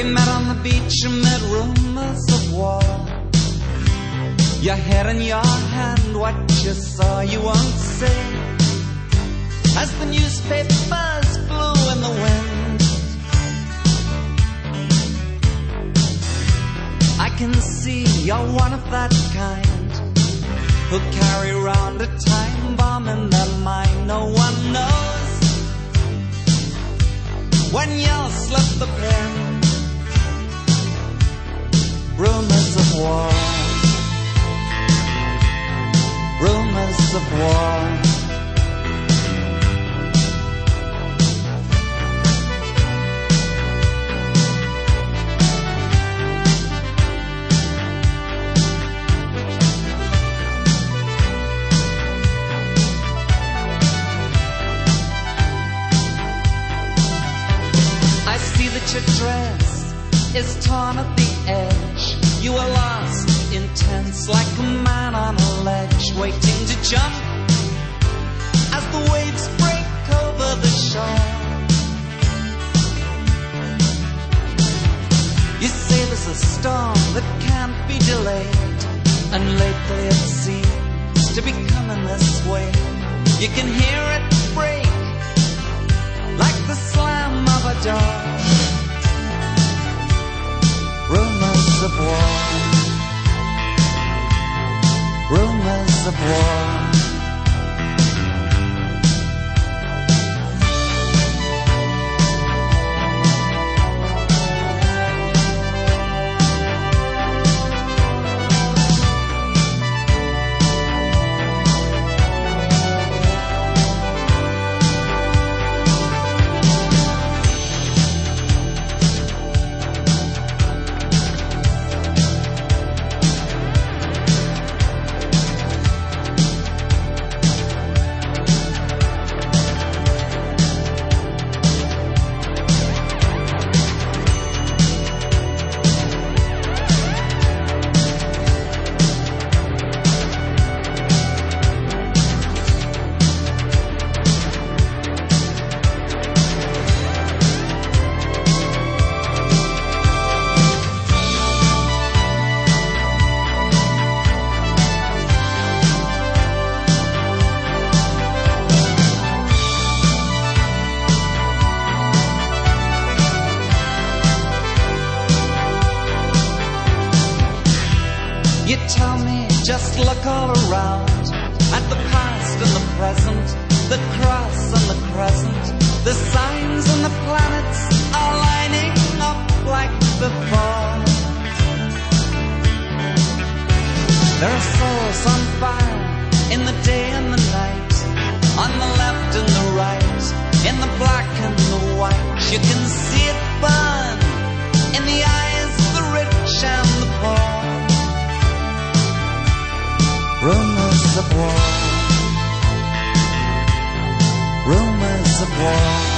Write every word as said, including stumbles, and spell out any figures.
We met on the beach amid rumors of war. Your head in your hand, what you saw you won't say. As the newspapers flew in the wind, I can see you're one of that kind who'll carry round a time bomb in their mind. No one knows when you'll slip the pin. Rumors of war, rumors of war. I see that your dress is torn at the edge. You are lost, intense, like a man on a ledge, waiting to jump as the waves break over the shore. You say there's a storm that can't be delayed, and lately it seems to be coming this way. You can hear it break like the slam of a door. Rumors of war, rumors of war. You tell me, just look all around at the past and the present, the cross and the crescent, the signs and the planets are lining up like before. There are souls on fire in the day and the night, on the left and the right, in the black and the white. You can see it burn in the eyes of the rich and the poor. Rumors of war, rumors of war.